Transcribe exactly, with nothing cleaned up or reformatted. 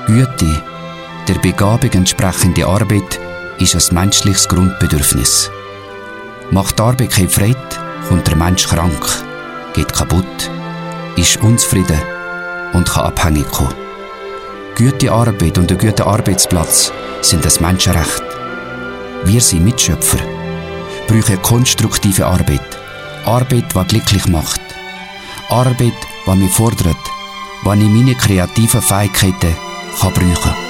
Güte, der Begabung entsprechende Arbeit, ist ein menschliches Grundbedürfnis. Macht die Arbeit keine Freude, kommt der Mensch krank, geht kaputt, ist unzufrieden und kann abhängig kommen. Gute Arbeit und ein guter Arbeitsplatz sind ein Menschenrecht. Wir sind Mitschöpfer, brauchen konstruktive Arbeit. Arbeit, die glücklich macht. Arbeit, die mich fordert, die ich meine kreativen Fähigkeiten kann brauchen kann.